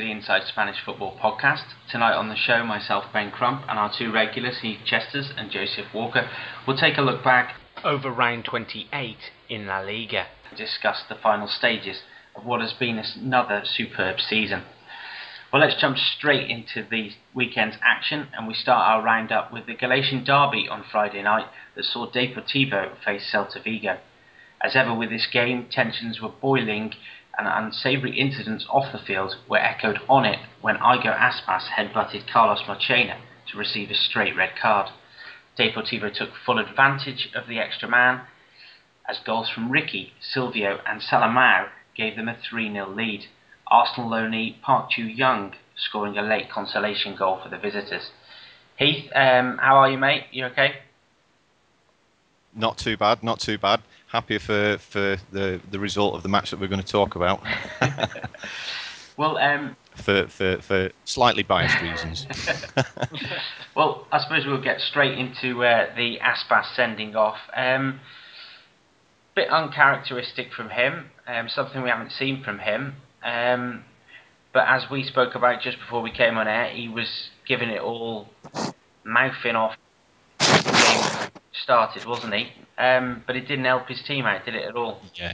the Inside Spanish Football podcast. Tonight on the show, myself, Ben Crump, and our two regulars, Heath Chesters and Joseph Walker, will take a look back over round 28 in La Liga and discuss the final stages of what has been another superb season. Well, let's jump straight into the weekend's action, and we start our roundup with the Galician derby on Friday night that saw Deportivo face Celta Vigo. As ever with this game, tensions were boiling and unsavoury incidents off the field were echoed on it when Igor Aspas headbutted Carlos Marchena to receive a straight red card. Deportivo took full advantage of the extra man as goals from Ricky, Silvio and Salamao gave them a 3-0 lead. Arsenal loanee Park Ju-young scoring a late consolation goal for the visitors. Heath, how are you, mate? You okay? Not too bad. Happy for the result of the match that we're going to talk about. Well, for slightly biased reasons. Well, I suppose we'll get straight into the Aspas sending off. Bit uncharacteristic from him, something we haven't seen from him. But as we spoke about just before we came on air, he was giving it all, mouthing off the game started, wasn't he? But it didn't help his team out, did it at all? Yeah.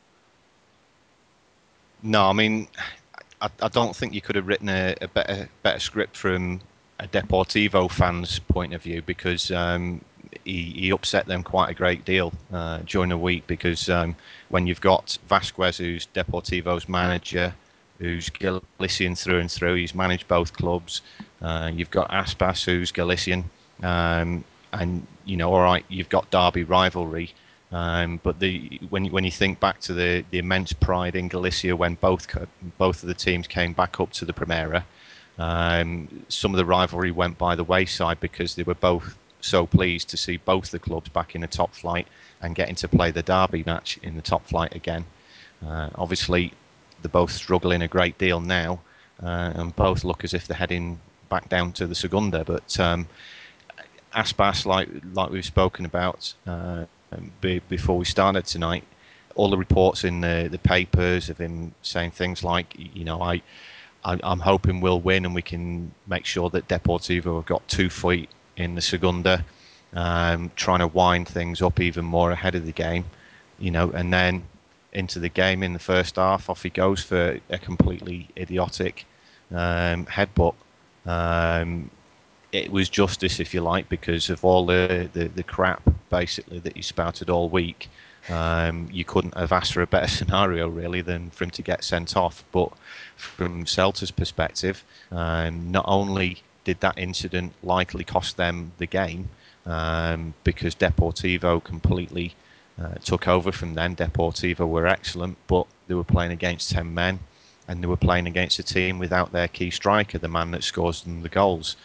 No, I mean, I don't think you could have written a better script from a Deportivo fan's point of view, because he upset them quite a great deal during the week, because when you've got Vasquez, who's Deportivo's manager, who's Galician through and through, he's managed both clubs. You've got Aspas, who's Galician, and all right, you've got derby rivalry. But when you think back to the immense pride in Galicia when both of the teams came back up to the Primera, some of the rivalry went by the wayside because they were both so pleased to see both the clubs back in the top flight and getting to play the derby match in the top flight again. Obviously, they're both struggling a great deal now, and both look as if they're heading back down to the Segunda. But Aspas, like we've spoken about before we started tonight, all the reports in the papers of him saying things like, I'm hoping we'll win and we can make sure that Deportivo have got 2 feet in the Segunda, trying to wind things up even more ahead of the game, and then into the game in the first half, off he goes for a completely idiotic headbutt. It was justice, if you like, because of all the crap basically that he spouted all week. You couldn't have asked for a better scenario really than for him to get sent off. But from Celta's perspective, not only did that incident likely cost them the game, because Deportivo completely took over from them. Deportivo were excellent, but they were playing against 10 men, and they were playing against a team without their key striker, the man that scores them the goals.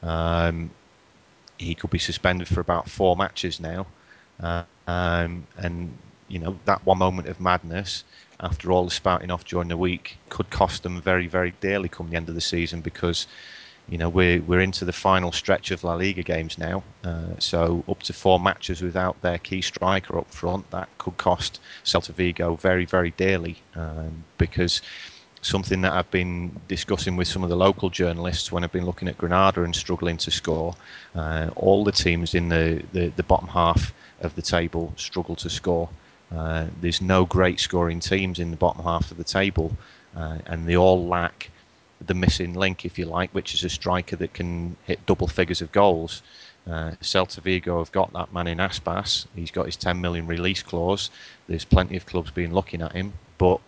He could be suspended for about 4 matches now, and that one moment of madness, after all the spouting off during the week, could cost them very, very dearly come the end of the season, because we're into the final stretch of La Liga games now, so up to 4 matches without their key striker up front, that could cost Celta Vigo very, very dearly, because something that I've been discussing with some of the local journalists when I've been looking at Granada and struggling to score, all the teams in the bottom half of the table struggle to score. There's no great scoring teams in the bottom half of the table, and they all lack the missing link, if you like, which is a striker that can hit double figures of goals. Celta Vigo have got that man in Aspas. He's got his 10 million release clause. There's plenty of clubs been looking at him, but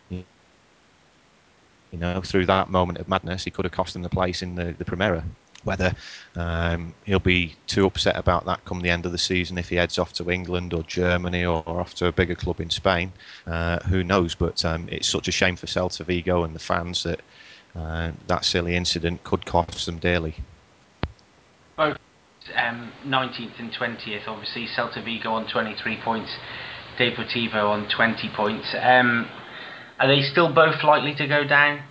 through that moment of madness, he could have cost them the place in the Primera. Whether he'll be too upset about that come the end of the season if he heads off to England or Germany or off to a bigger club in Spain, who knows? But it's such a shame for Celta Vigo and the fans that that silly incident could cost them dearly. Both 19th and 20th, obviously Celta Vigo on 23 points, Deportivo on 20 points. Are they still both likely to go down?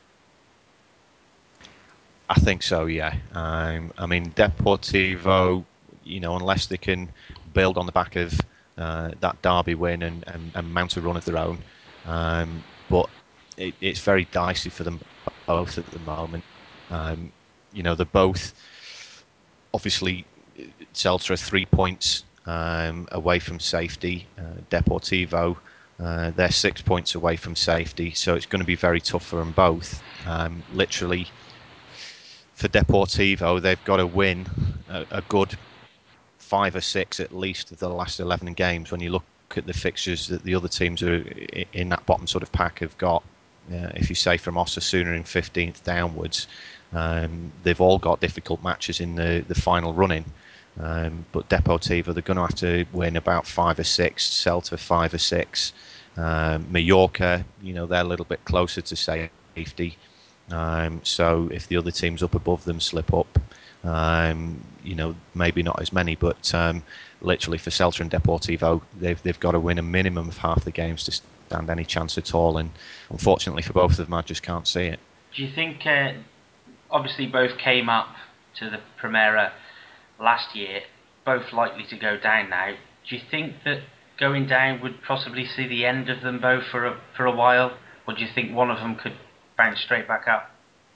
I think so, yeah. I mean, Deportivo, unless they can build on the back of that derby win and mount a run of their own, but it's very dicey for them both at the moment. They're both obviously Celta are 3 points away from safety. Deportivo, they're 6 points away from safety, so it's going to be very tough for them both. Literally, for Deportivo, they've got to win a good 5 or 6 at least of the last 11 games. When you look at the fixtures that the other teams are in that bottom sort of pack have got, if you say from Osasuna in 15th downwards, they've all got difficult matches in the final running. But Deportivo, they're going to have to win about 5 or 6. Celta 5 or 6. Mallorca, they're a little bit closer to safety. So if the other teams up above them slip up, maybe not as many, but literally for Celta and Deportivo, they've got to win a minimum of half the games to stand any chance at all. And unfortunately for both of them, I just can't see it. Do you think, obviously both came up to the Primera last year, both likely to go down now? Do you think that going down would possibly see the end of them both for a while, or do you think one of them could bounce straight back up?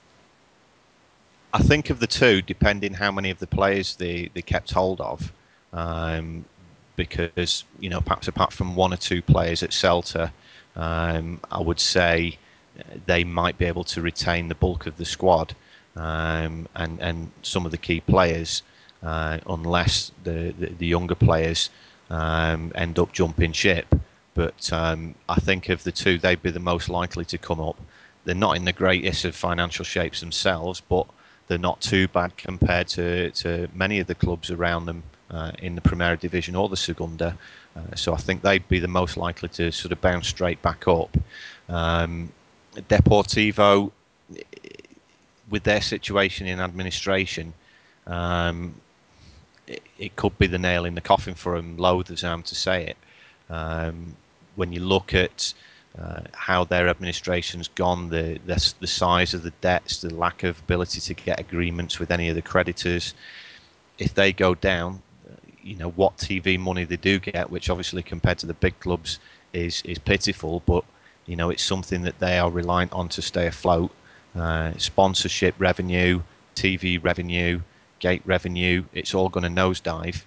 I think of the two, depending how many of the players they kept hold of, because perhaps apart from 1 or 2 players at Celta, I would say they might be able to retain the bulk of the squad and some of the key players, unless the younger players end up jumping ship. But I think of the two, they'd be the most likely to come up. They're not in the greatest of financial shapes themselves, but they're not too bad compared to many of the clubs around them in the Primera Division or the Segunda. So I think they'd be the most likely to sort of bounce straight back up. Deportivo, with their situation in administration, it could be the nail in the coffin for them, loath as I am to say it. When you look at how their administration's gone, the size of the debts, the lack of ability to get agreements with any of the creditors, if they go down, what TV money they do get, which obviously compared to the big clubs is pitiful, but it's something that they are reliant on to stay afloat. Sponsorship revenue, TV revenue, gate revenue, it's all going to nosedive.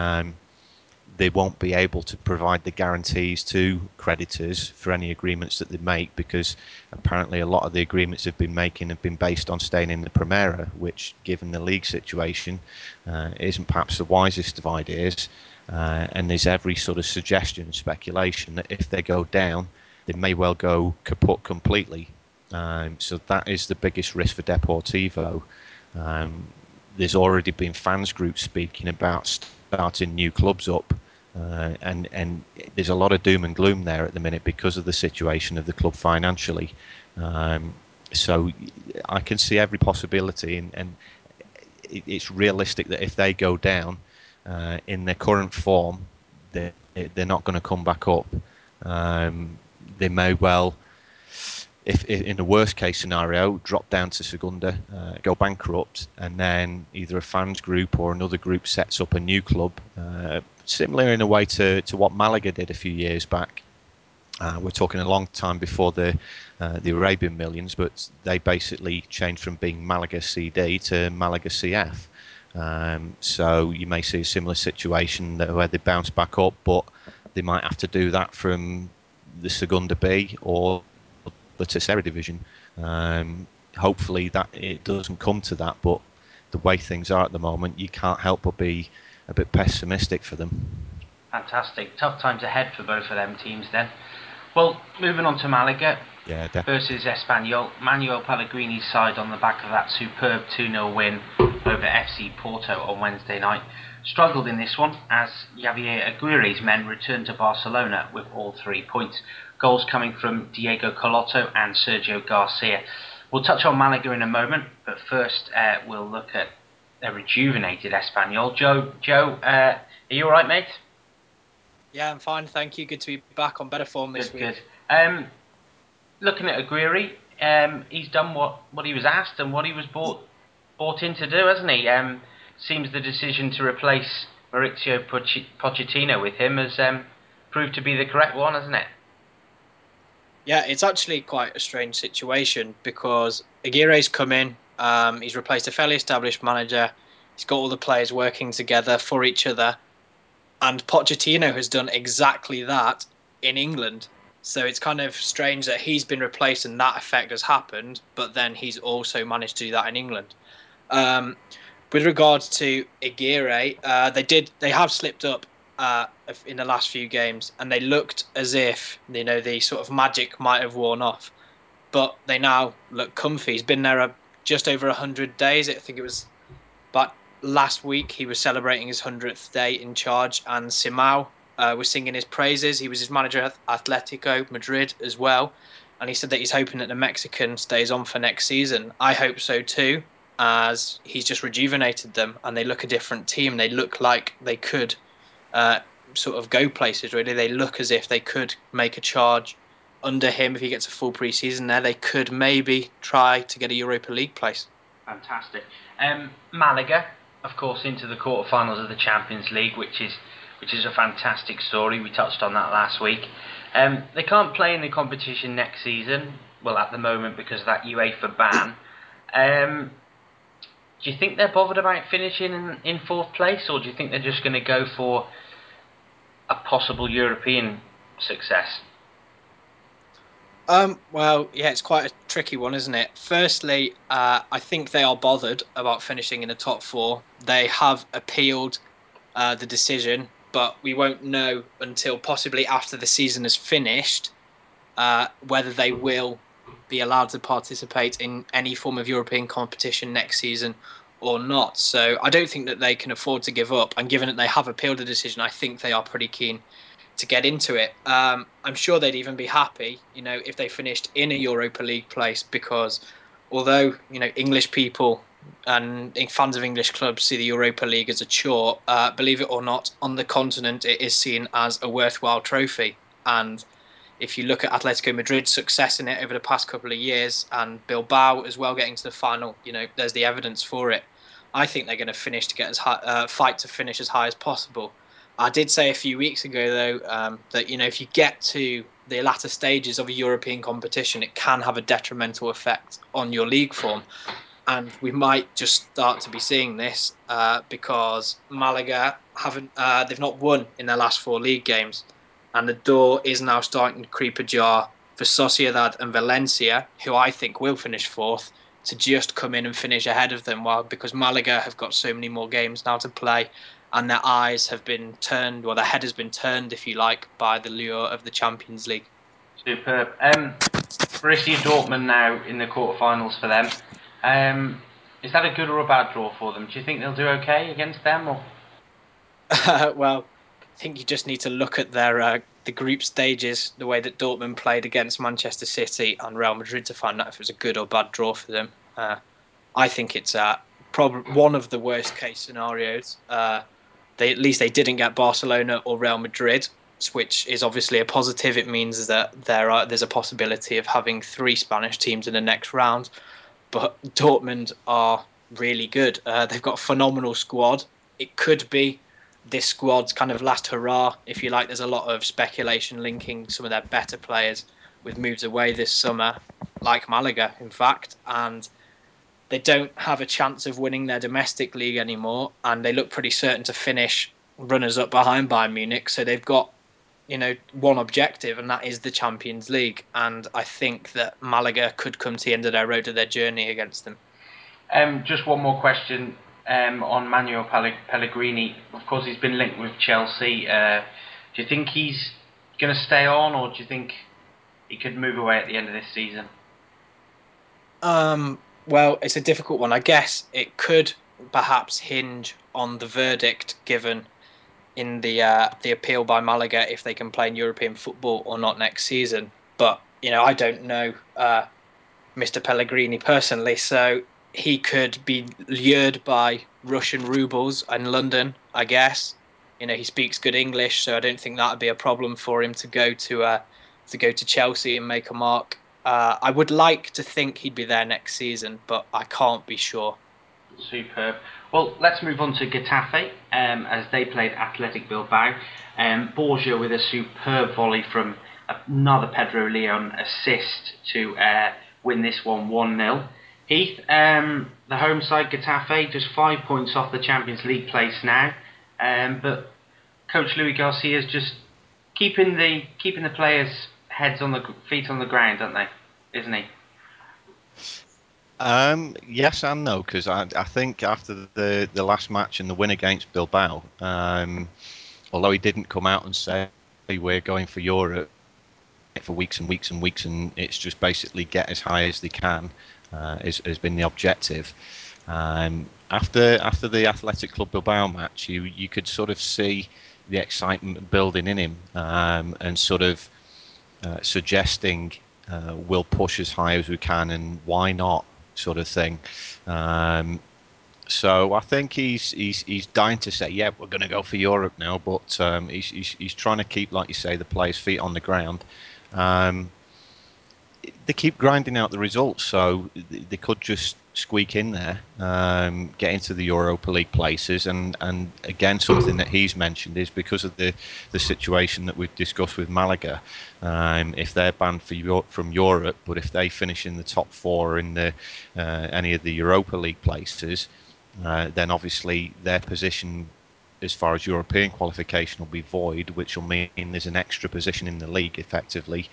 They won't be able to provide the guarantees to creditors for any agreements that they make, because apparently a lot of the agreements they've been making have been based on staying in the Primera, which, given the league situation, isn't perhaps the wisest of ideas. And there's every sort of suggestion and speculation that if they go down, they may well go kaput completely. So that is the biggest risk for Deportivo. There's already been fans groups speaking about starting new clubs up, and there's a lot of doom and gloom there at the minute because of the situation of the club financially. So I can see every possibility, and it's realistic that if they go down in their current form, they're not going to come back up. They may well, if in the worst case scenario, drop down to Segunda, go bankrupt, and then either a fans group or another group sets up a new club, similar in a way to what Malaga did a few years back. We're talking a long time before the Arabian Millions, but they basically changed from being Malaga CD to Malaga CF. So you may see a similar situation where they bounce back up, but they might have to do that from the Segunda B or the Tercera Division. Hopefully that it doesn't come to that, but the way things are at the moment, you can't help but be a bit pessimistic for them. Fantastic. Tough times ahead for both of them teams then. Well, moving on to Malaga versus Espanyol. Manuel Pellegrini's side, on the back of that superb 2-0 win over FC Porto on Wednesday night, struggled in this one as Javier Aguirre's men returned to Barcelona with all 3 points. Goals coming from Diego Colotto and Sergio Garcia. We'll touch on Malaga in a moment, but first we'll look at a rejuvenated Espanyol. Joe, are you alright, mate? Yeah, I'm fine, thank you. Good to be back on better form this week. Good. Looking at Aguirre, he's done what he was asked and what he was brought in to do, hasn't he? Seems the decision to replace Mauricio Pochettino with him has proved to be the correct one, hasn't it? Yeah, it's actually quite a strange situation because Aguirre's come in. He's replaced a fairly established manager. He's got all the players working together for each other, and Pochettino has done exactly that in England. So it's kind of strange that he's been replaced and that effect has happened, but then he's also managed to do that in England. Um, with regards to Aguirre, they have slipped up uh, in the last few games, and they looked as if the sort of magic might have worn off, but they now look comfy. He's been there just over 100 days. I think it was, but last week he was celebrating his 100th day in charge, and Simao was singing his praises. He was his manager at Atletico Madrid as well, and he said that he's hoping that the Mexican stays on for next season. I hope so too, as he's just rejuvenated them, and they look a different team. They look like they could uh, sort of go places. Really, they look as if they could make a charge under him if he gets a full pre-season. There, they could maybe try to get a Europa League place. Fantastic. Malaga, of course, into the quarterfinals of the Champions League, which is a fantastic story. We touched on that last week. They can't play in the competition next season, well, at the moment, because of that UEFA ban. Do you think they're bothered about finishing in fourth place, or do you think they're just going to go for a possible European success? Well, yeah, it's quite a tricky one, isn't it? Firstly, I think they are bothered about finishing in the top four. They have appealed the decision, but we won't know until possibly after the season is finished whether they will be allowed to participate in any form of European competition next season or not. So I don't think that they can afford to give up. And given that they have appealed the decision, I think they are pretty keen to get into it. I'm sure they'd even be happy, if they finished in a Europa League place, because although English people and fans of English clubs see the Europa League as a chore, believe it or not, on the continent it is seen as a worthwhile trophy. And if you look at Atletico Madrid's success in it over the past couple of years, and Bilbao as well getting to the final, there's the evidence for it. I think they're going to finish to get as high, fight to finish as high as possible. I did say a few weeks ago, though, that if you get to the latter stages of a European competition, it can have a detrimental effect on your league form, and we might just start to be seeing this because Malaga they've not won in their last four league games, and the door is now starting to creep ajar for Sociedad and Valencia, who I think will finish fourth, to just come in and finish ahead of them. Well, because Malaga have got so many more games now to play, and their eyes have been turned, or their head has been turned, if you like, by the lure of the Champions League. Superb. Borussia Dortmund now in the quarterfinals for them. Is that a good or a bad draw for them? Do you think they'll do okay against them? Or? Well, I think you just need to look at their the group stages, the way that Dortmund played against Manchester City and Real Madrid, to find out if it was a good or bad draw for them. I think it's probably one of the worst case scenarios. At least they didn't get Barcelona or Real Madrid, which is obviously a positive. It means that there's a possibility of having three Spanish teams in the next round. But Dortmund are really good. They've got a phenomenal squad. It could be this squad's kind of last hurrah, if you like. There's a lot of speculation linking some of their better players with moves away this summer, like Malaga, in fact. And they don't have a chance of winning their domestic league anymore, and they look pretty certain to finish runners up behind Bayern Munich. So they've got, one objective, and that is the Champions League. And I think that Malaga could come to the end of their road of their journey against them. Just one more question on Manuel Pellegrini. Of course, he's been linked with Chelsea. Do you think he's going to stay on, or do you think he could move away at the end of this season? Well, it's a difficult one. I guess it could perhaps hinge on the verdict given in the appeal by Malaga if they can play in European football or not next season. But I don't know Mr. Pellegrini personally, so he could be lured by Russian rubles in London, I guess. He speaks good English, so I don't think that would be a problem for him to go to Chelsea and make a mark. I would like to think he'd be there next season, but I can't be sure. Superb. Well, let's move on to Getafe as they played Athletic Bilbao. Borja with a superb volley from another Pedro Leon assist to win this one 1-0. Heath, the home side Getafe just 5 points off the Champions League place now, but Coach Luis Garcia is just keeping the players' feet on the ground, aren't they? Isn't he? Yes and no, because I think after the last match and the win against Bilbao, although he didn't come out and say we're going for Europe for weeks and weeks and weeks, and it's just basically get as high as they can, has been the objective. After the Athletic Club Bilbao match, you could sort of see the excitement building in him, and sort of suggesting we'll push as high as we can and why not, sort of thing. So I think he's dying to say, yeah, we're going to go for Europe now, but he's trying to keep, like you say, the players' feet on the ground. They keep grinding out the results, so they could just squeak in there, get into the Europa League places, and again, something that he's mentioned is because of the situation that we've discussed with Malaga. If they're banned from Europe, but if they finish in the top 4 in any of the Europa League places, then obviously their position as far as European qualification will be void, which will mean there's an extra position in the league effectively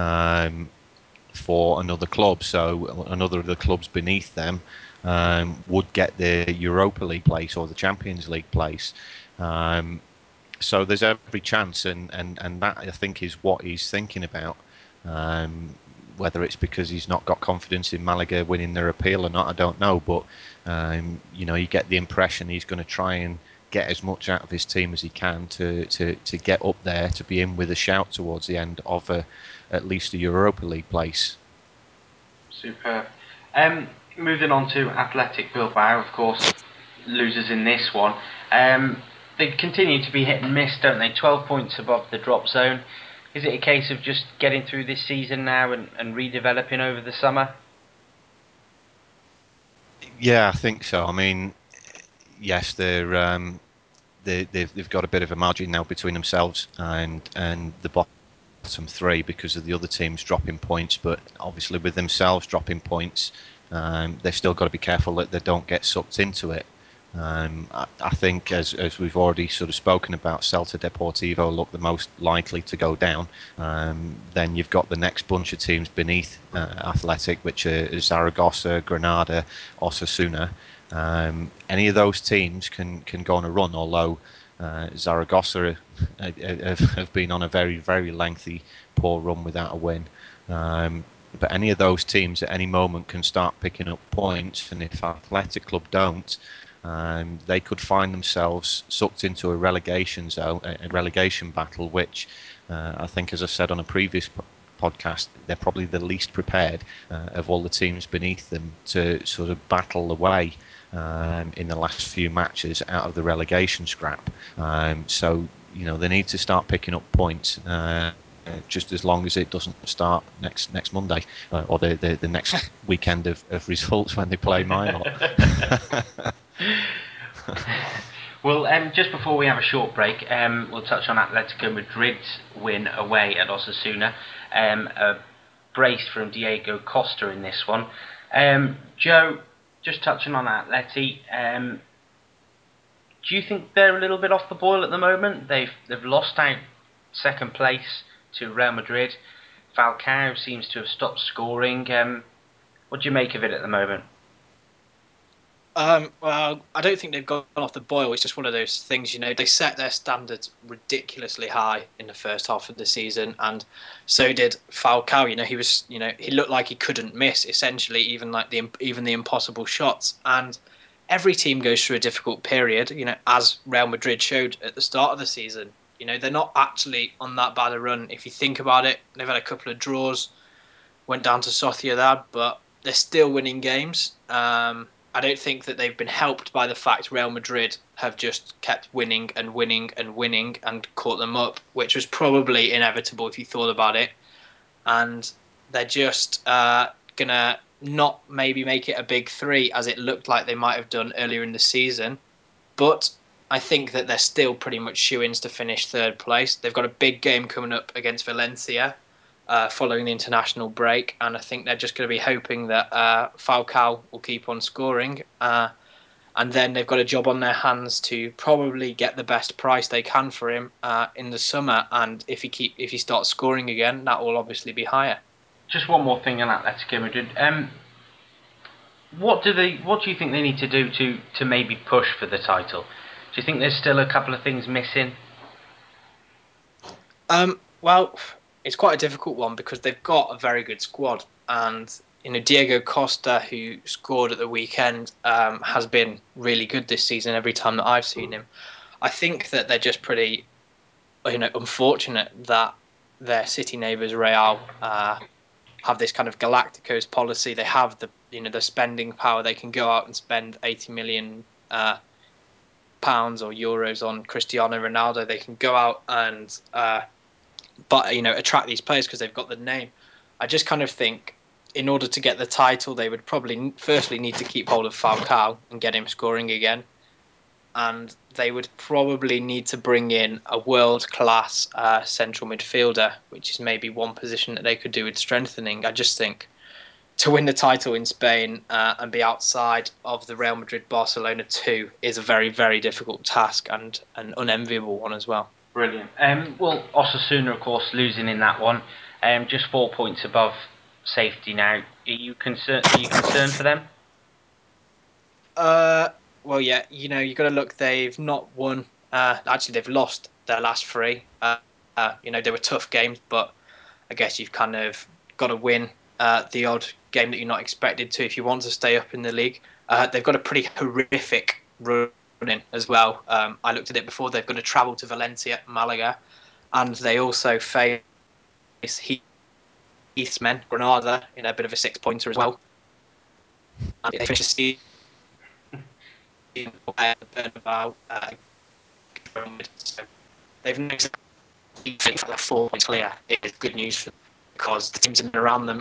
for another club. So another of the clubs beneath them would get the Europa League place or the Champions League place. So there's every chance, and that I think is what he's thinking about. Whether it's because he's not got confidence in Malaga winning their appeal or not, I don't know. But you get the impression he's going to try and get as much out of his team as he can to get up there, to be in with a shout towards the end of at least a Europa League place. Superb. Moving on to Athletic Bilbao, of course, losers in this one. They continue to be hit and miss, don't they? 12 points above the drop zone. Is it a case of just getting through this season now and redeveloping over the summer? Yeah, I think so. I mean, yes, they've got a bit of a margin now between themselves and the bottom 3 because of the other teams dropping points. But obviously, with themselves dropping points, they've still got to be careful that they don't get sucked into it. I think, as we've already sort of spoken about, Celta Deportivo look the most likely to go down. Then you've got the next bunch of teams beneath Athletic, which are Zaragoza, Granada, Osasuna. Any of those teams can go on a run, although Zaragoza have been on a very, very lengthy, poor run without a win. But any of those teams at any moment can start picking up points, and if Athletic Club don't, they could find themselves sucked into a relegation zone, a relegation battle, which I think, as I said on a previous podcast, they're probably the least prepared of all the teams beneath them to sort of battle away in the last few matches out of the relegation scrap. So they need to start picking up points. Just as long as it doesn't start next Monday or the next weekend of results when they play Minot. Well, just before we have a short break, we'll touch on Atletico Madrid's win away at Osasuna. A brace from Diego Costa in this one. Joe, just touching on Atleti, do you think they're a little bit off the boil at the moment? They've lost out second place to Real Madrid. Falcao seems to have stopped scoring. What do you make of it at the moment? Well, I don't think they've gone off the boil. It's just one of those things, they set their standards ridiculously high in the first half of the season, and so did Falcao. He was, he looked like he couldn't miss, essentially, even the impossible shots. And every team goes through a difficult period, as Real Madrid showed at the start of the season. They're not actually on that bad a run. If you think about it, they've had a couple of draws, went down to Sociedad, but they're still winning games. I don't think that they've been helped by the fact Real Madrid have just kept winning and winning and winning and caught them up, which was probably inevitable if you thought about it. And they're just going to not maybe make it a big 3 as it looked like they might have done earlier in the season. But I think that they're still pretty much shoo-ins to finish third place. They've got a big game coming up against Valencia following the international break, and I think they're just going to be hoping that Falcao will keep on scoring. And then they've got a job on their hands to probably get the best price they can for him in the summer. And if he starts scoring again, that will obviously be higher. Just one more thing on Atletico Madrid. What do you think they need to do to maybe push for the title? Do you think there's still a couple of things missing? Well, it's quite a difficult one because they've got a very good squad, and Diego Costa, who scored at the weekend, has been really good this season. Every time that I've seen him, I think that they're just pretty, unfortunate that their city neighbours Real have this kind of Galacticos policy. They have the spending power. They can go out and spend 80 million pounds or euros on Cristiano Ronaldo. They can go out and attract these players because they've got the name. I just kind of think in order to get the title, they would probably firstly need to keep hold of Falcao and get him scoring again. And they would probably need to bring in a world-class central midfielder, which is maybe one position that they could do with strengthening. I just think to win the title in Spain and be outside of the Real Madrid-Barcelona 2 is a very, very difficult task and an unenviable one as well. Brilliant. Well, Osasuna, of course, losing in that one. Just 4 points above safety now. Are you concerned for them? Well, yeah, you've got to look. They've not won. Actually, they've lost their last 3. They were tough games, but I guess you've kind of got to win the odd game that you're not expected to if you want to stay up in the league. They've got a pretty horrific run in as well. I looked at it before. They've got to travel to Valencia, Malaga, and they also face Heath's men, Granada, in a bit of a 6-pointer as well. And they finish the season Bernabeu. So they've no 4 points clear. It is good news for them because the teams around them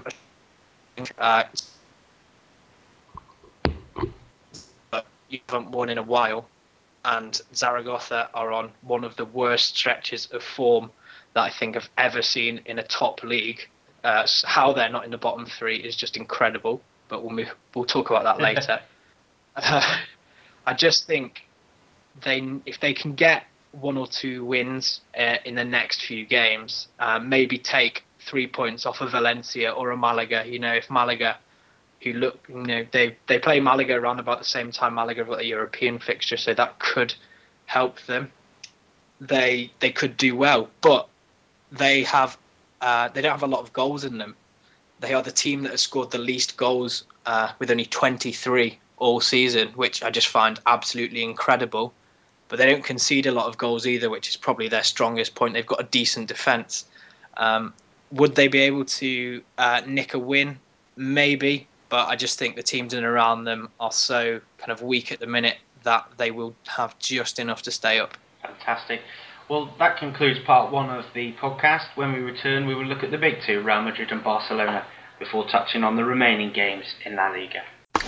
but you haven't won in a while, and Zaragoza are on one of the worst stretches of form that I think I've ever seen in a top league. How they're not in the bottom 3 is just incredible, but we'll talk about that later. I just think if they can get 1 or 2 wins in the next few games, maybe take 3 points off of Valencia or a Malaga. If Malaga, they play Malaga around about the same time. Malaga have got a European fixture, so that could help them. They could do well, but they don't have a lot of goals in them. They are the team that has scored the least goals with only 23 all season, which I just find absolutely incredible. But they don't concede a lot of goals either, which is probably their strongest point. They've got a decent defence. Would they be able to nick a win? Maybe, but I just think the teams in and around them are so kind of weak at the minute that they will have just enough to stay up. Fantastic. Well, that concludes part 1 of the podcast. When we return, we will look at the big 2, Real Madrid and Barcelona, before touching on the remaining games in La Liga.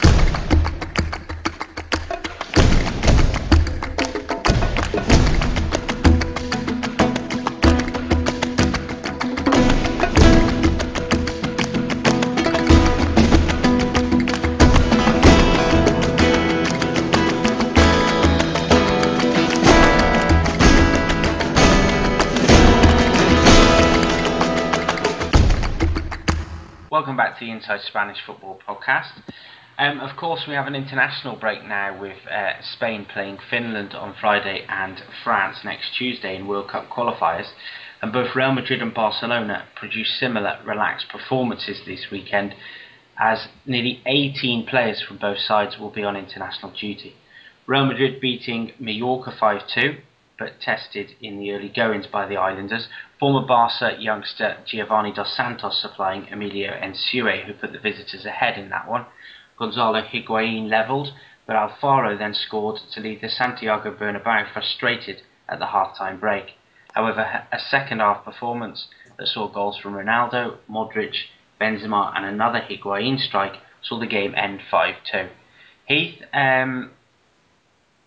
Welcome back to the Inside Spanish Football podcast. Of course, we have an international break now with Spain playing Finland on Friday and France next Tuesday in World Cup qualifiers. And both Real Madrid and Barcelona produced similar relaxed performances this weekend, as nearly 18 players from both sides will be on international duty. Real Madrid beating Mallorca 5-2, but tested in the early goings by the Islanders. Former Barca youngster Giovanni Dos Santos supplying Emilio Ensue, who put the visitors ahead in that one. Gonzalo Higuain levelled, but Alfaro then scored to leave the Santiago Bernabeu frustrated at the half-time break. However, a second-half performance that saw goals from Ronaldo, Modric, Benzema and another Higuain strike saw the game end 5-2. Heath,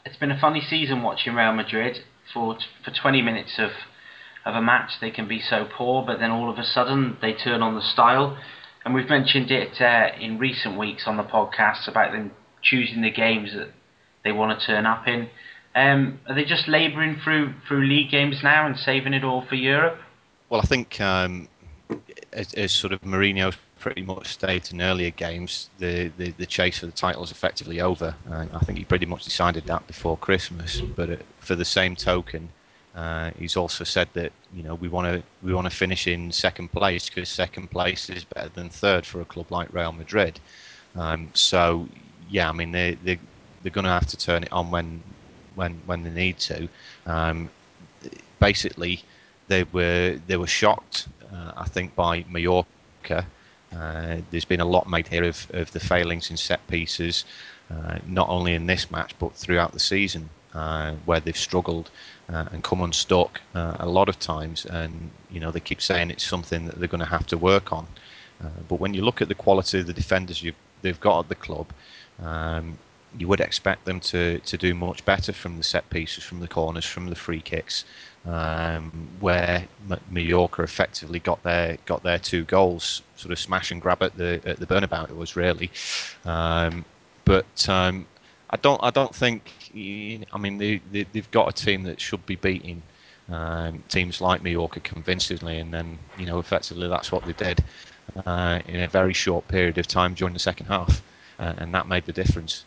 It's been a funny season watching Real Madrid. For 20 minutes of a match, they can be so poor, but then all of a sudden they turn on the style. And we've mentioned it in recent weeks on the podcast about them choosing the games that they want to turn up in. Are they just labouring through league games now and saving it all for Europe? Well, I think as sort of Mourinho pretty much stated in earlier games, the chase for the title is effectively over. I think he pretty much decided that before Christmas. But for the same token, he's also said that we want to finish in second place because second place is better than third for a club like Real Madrid. So yeah, I mean they're going to have to turn it on when they need to. Basically, they were shocked, I think, by Mallorca. There's been a lot made here of the failings in set pieces, not only in this match but throughout the season, where they've struggled and come unstuck a lot of times. And they keep saying it's something that they're going to have to work on. But when you look at the quality of the defenders they've got at the club, you would expect them to do much better from the set pieces, from the corners, from the free kicks, where Mallorca effectively got their 2 goals, sort of smash and grab at the Bernabeu. It was really, but I don't think. I mean, they've got a team that should be beating teams like Mallorca convincingly, and then effectively that's what they did in a very short period of time during the second half, and that made the difference.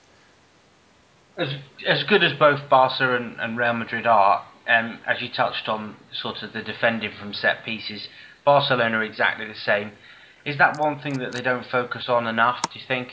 As good as both Barca and Real Madrid are, as you touched on, sort of the defending from set pieces, Barcelona are exactly the same. Is that one thing that they don't focus on enough, do you think?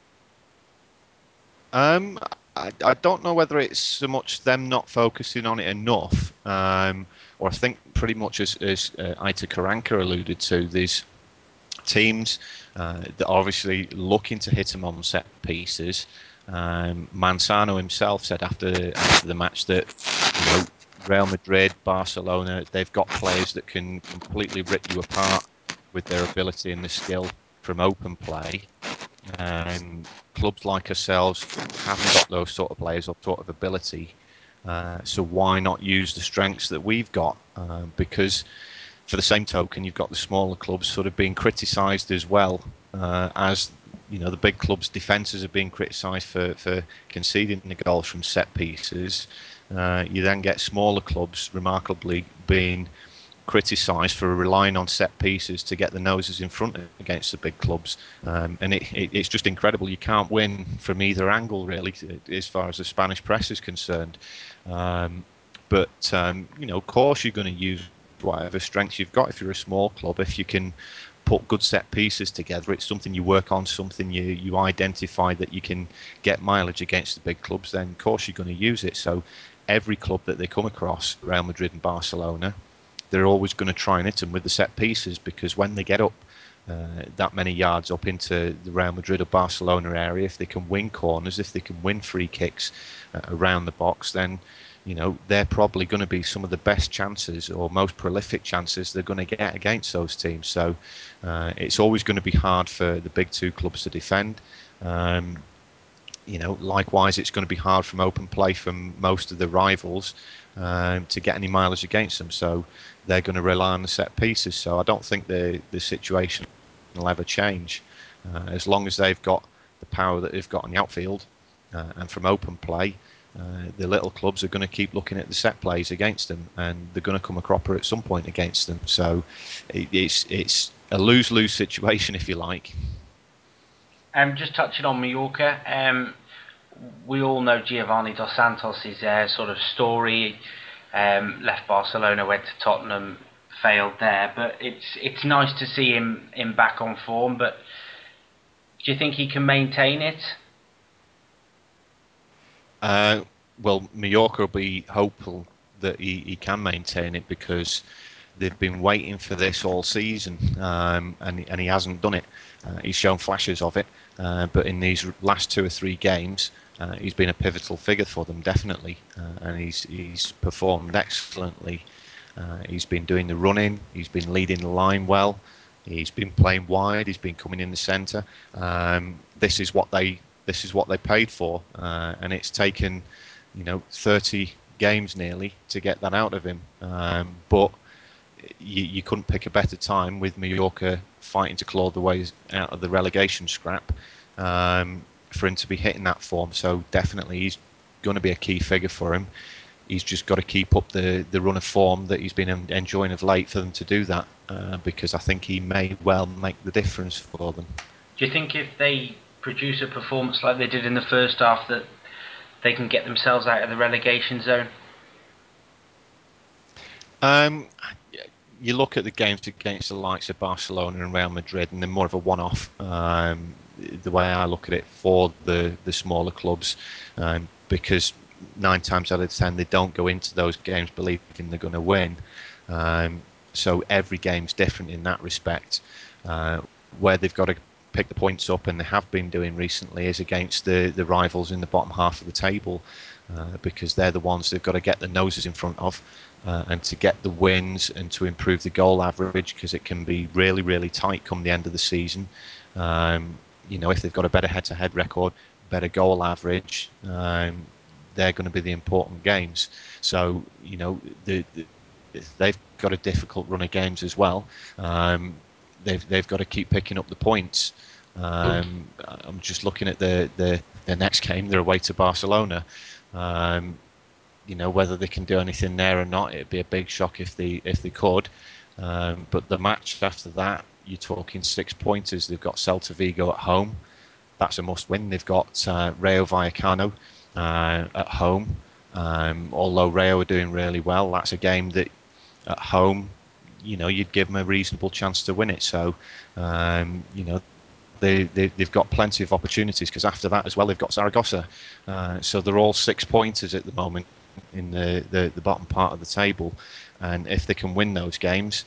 I don't know whether it's so much them not focusing on it enough, or I think pretty much as Aitor Karanka alluded to, there's teams that are obviously looking to hit them on set pieces. Manzano himself said after the match that Real Madrid, Barcelona, they've got players that can completely rip you apart with their ability and the skill from open play. Clubs like ourselves haven't got those sort of players or sort of ability. So why not use the strengths that we've got? Because for the same token, you've got the smaller clubs sort of being criticised as well, as the big clubs' defences are being criticised for conceding the goals from set pieces. You then get smaller clubs remarkably being criticised for relying on set pieces to get the noses in front against the big clubs, and it's just incredible. You can't win from either angle really, as far as the Spanish press is concerned. But of course, you're going to use whatever strengths you've got. If you're a small club, if you can put good set pieces together, it's something you work on, something you identify that you can get mileage against the big clubs, then of course you're going to use it. So every club that they come across, Real Madrid and Barcelona, they're always going to try and hit them with the set pieces, because when they get up that many yards up into the Real Madrid or Barcelona area, if they can win corners, if they can win free kicks around the box, then they're probably going to be some of the best chances or most prolific chances they're going to get against those teams. So it's always going to be hard for the big 2 clubs to defend. Likewise, it's going to be hard from open play from most of the rivals to get any mileage against them. So they're going to rely on the set pieces. So I don't think the situation will ever change as long as they've got the power that they've got on the outfield and from open play. The little clubs are going to keep looking at the set plays against them, and they're going to come a cropper at some point against them. So it's a lose-lose situation, if you like. Just touching on Mallorca, we all know Giovanni Dos Santos' sort of story. Left Barcelona, went to Tottenham, failed there, but it's nice to see him back on form. But do you think he can maintain it? Well, Mallorca will be hopeful that he can maintain it, because they've been waiting for this all season, and he hasn't done it. He's shown flashes of it, but in these last 2 or 3 games, he's been a pivotal figure for them, definitely, and he's performed excellently. He's been doing the running, he's been leading the line well, he's been playing wide, he's been coming in the centre. This is what they paid for, and it's taken 30 games nearly to get that out of him. But you couldn't pick a better time with Mallorca fighting to claw the way out of the relegation scrap for him to be hitting that form. So definitely he's going to be a key figure for him. He's just got to keep up the run of form that he's been enjoying of late for them to do that, because I think he may well make the difference for them. Do you think if they produce a performance like they did in the first half that they can get themselves out of the relegation zone? You look at the games against the likes of Barcelona and Real Madrid, and they're more of a one-off. The way I look at it for the smaller clubs, because 9 times out of 10 they don't go into those games believing they're going to win. So every game's different in that respect. Where they've got to pick the points up, and they have been doing recently, is against the rivals in the bottom half of the table, because they're the ones they've got to get their noses in front of, and to get the wins and to improve the goal average, because it can be really, really tight come the end of the season. If they've got a better head-to-head record, better goal average, they're going to be the important games. So, they've got a difficult run of games as well. They've got to keep picking up the points. I'm just looking at the next game. They're away to Barcelona. Whether they can do anything there or not, it'd be a big shock if they could. But the match after that, you're talking 6 pointers. They've got Celta Vigo at home. That's a must-win. They've got Rayo Vallecano at home. Although Rayo are doing really well, that's a game that at home, you'd give them a reasonable chance to win it. So, they've got plenty of opportunities, because after that as well, they've got Zaragoza. So they're all 6 pointers at the moment in the bottom part of the table. And if they can win those games,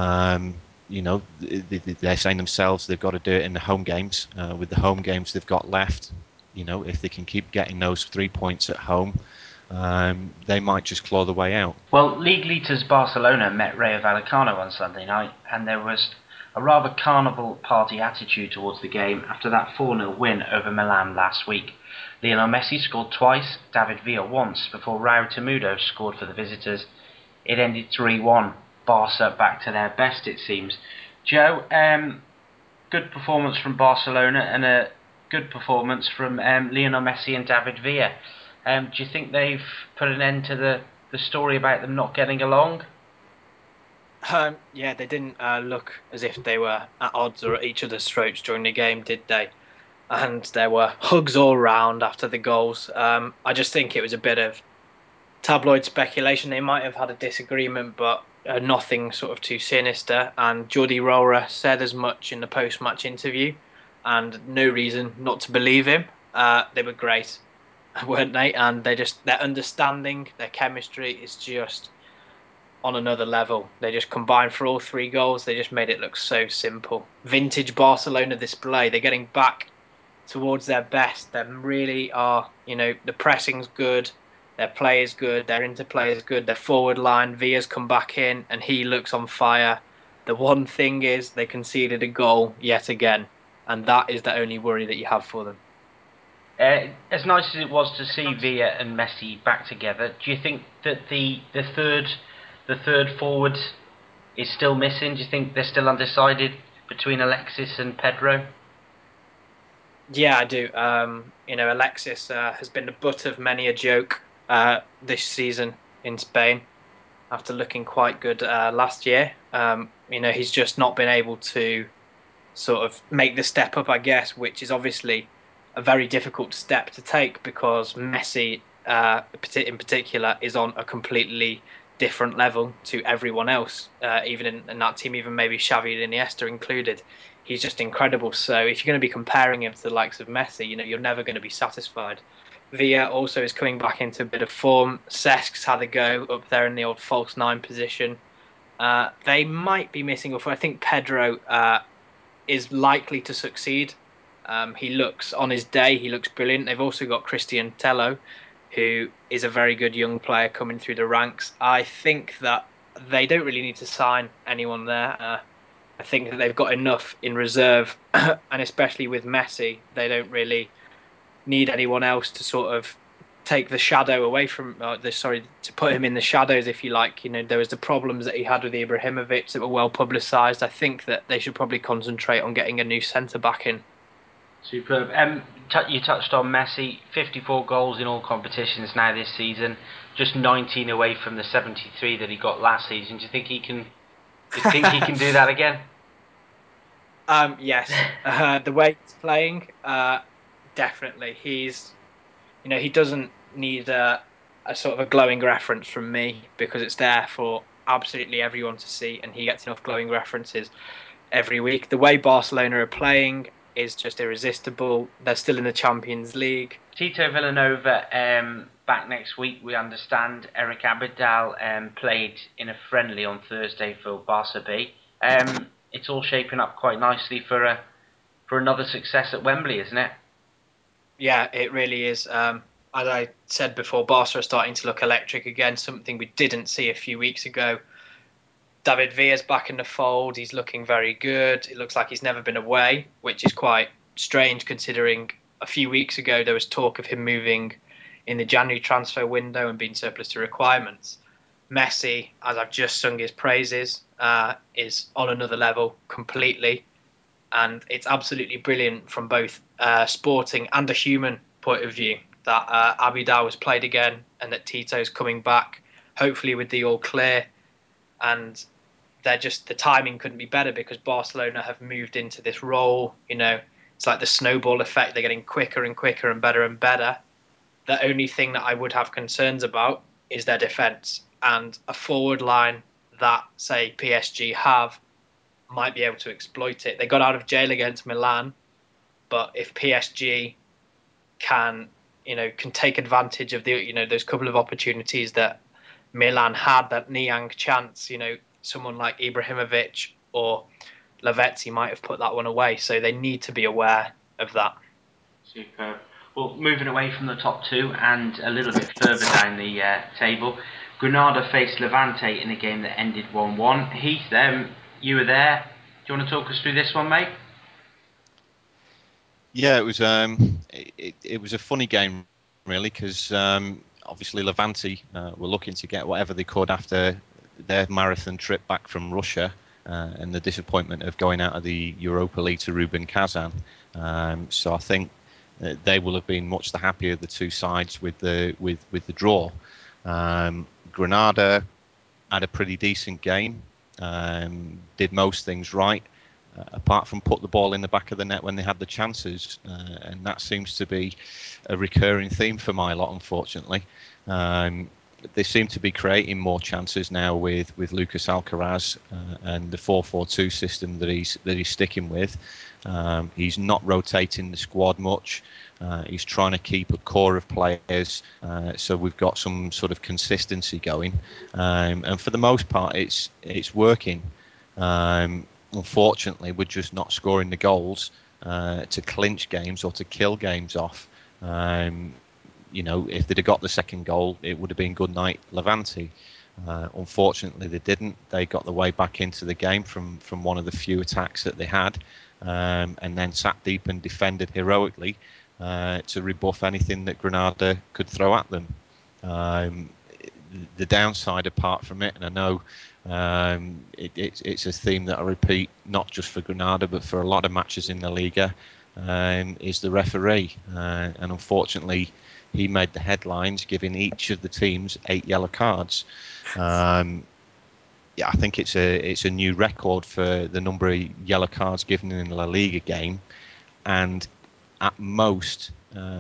they're saying themselves they've got to do it in the home games. With the home games they've got left, if they can keep getting those 3 points at home, they might just claw the way out. Well, league leaders Barcelona met Rayo Vallecano on Sunday night, and there was a rather carnival party attitude towards the game after that 4-0 win over Milan last week. Lionel Messi scored twice, David Villa once, before Raul Temudo scored for the visitors. It ended 3-1. Barca back to their best, it seems. Joe, good performance from Barcelona and a good performance from Lionel Messi and David Villa. Do you think they've put an end to the story about them not getting along? Yeah, they didn't look as if they were at odds or at each other's throats during the game, did they? And there were hugs all round after the goals. I just think it was a bit of tabloid speculation. They might have had a disagreement, but nothing sort of too sinister. And Jordi Roura said as much in the post-match interview, and no reason not to believe him. They were great, weren't they? And their understanding, their chemistry is just on another level. They just combined for all 3 goals. They just made it look so simple. Vintage Barcelona display. They're getting back towards their best. They really are, the pressing's good, their play is good, their interplay is good, their forward line, Villa's come back in and he looks on fire. The one thing is they conceded a goal yet again, and that is the only worry that you have for them. As nice as it was to see Villa and Messi back together, do you think that the third forward is still missing? Do you think they're still undecided between Alexis and Pedro? Yeah, I do. Alexis has been the butt of many a joke this season in Spain after looking quite good last year. He's just not been able to sort of make the step up, I guess, which is obviously a very difficult step to take, because Messi in particular is on a completely different level to everyone else, even in that team, even maybe Xavi and Iniesta included. He's just incredible. So if you're going to be comparing him to the likes of Messi, you're never going to be satisfied. Villa also is coming back into a bit of form. Cesk's had a go up there in the old false 9 position. They might be missing, I think Pedro is likely to succeed. He looks, on his day, he looks brilliant. They've also got Christian Tello, who is a very good young player coming through the ranks. I think that they don't really need to sign anyone there. I think that they've got enough in reserve, and especially with Messi, they don't really need anyone else to sort of take the shadow away from to put him in the shadows, if you like. There was the problems that he had with Ibrahimovic that were well publicised. I think that they should probably concentrate on getting a new centre back in. Superb. You touched on Messi, 54 goals in all competitions now this season, just 19 away from the 73 that he got last season. Do you think he can do that again? Yes. The way he's playing, definitely. He doesn't need a sort of a glowing reference from me, because it's there for absolutely everyone to see, and he gets enough glowing references every week. The way Barcelona are playing is just irresistible. They're still in the Champions League. Tito Vilanova back next week, we understand. Eric Abidal played in a friendly on Thursday for Barca B. It's all shaping up quite nicely for another success at Wembley, isn't it? Yeah, it really is. As I said before, Barca are starting to look electric again, something we didn't see a few weeks ago. David Villa's back in the fold. He's looking very good. It looks like he's never been away, which is quite strange considering a few weeks ago there was talk of him moving in the January transfer window and being surplus to requirements. Messi, as I've just sung his praises, is on another level completely. And it's absolutely brilliant from both sporting and a human point of view that Abidal was played again and that Tito's coming back, hopefully with the all clear. And the timing couldn't be better, because Barcelona have moved into this role. It's like the snowball effect. They're getting quicker and quicker and better and better. The only thing that I would have concerns about is their defence, and a forward line that, say, PSG have might be able to exploit it. They got out of jail against Milan, but if PSG can take advantage of those couple of opportunities that Milan had, that Niang chance, someone like Ibrahimovic or Lavezzi might have put that one away. So they need to be aware of that. Superb. Well, moving away from the top two and a little bit further down the table, Granada faced Levante in a game that ended 1-1. Heath, you were there. Do you want to talk us through this one, mate? Yeah, it was it was a funny game, really, because obviously Levante were looking to get whatever they could after their marathon trip back from Russia and the disappointment of going out of the Europa League to Rubin Kazan. So I think they will have been much the happier, the two sides, with the draw. Granada had a pretty decent game, did most things right, apart from put the ball in the back of the net when they had the chances, and that seems to be a recurring theme for my lot, unfortunately. They seem to be creating more chances now with Lucas Alcaraz and the 4-4-2 system that he's sticking with. He's not rotating the squad much. He's trying to keep a core of players, so we've got some sort of consistency going, and for the most part it's working. Unfortunately, we're just not scoring the goals to clinch games or to kill games off. If they'd have got the second goal, it would have been good night Levante. Unfortunately, they didn't. They got the way back into the game from one of the few attacks that they had, and then sat deep and defended heroically to rebuff anything that Granada could throw at them. The downside, apart from it, and I know it's a theme that I repeat not just for Granada but for a lot of matches in the Liga, is the referee, and unfortunately he made the headlines, giving each of the teams 8 yellow cards. I think it's a new record for the number of yellow cards given in a La Liga game, and at most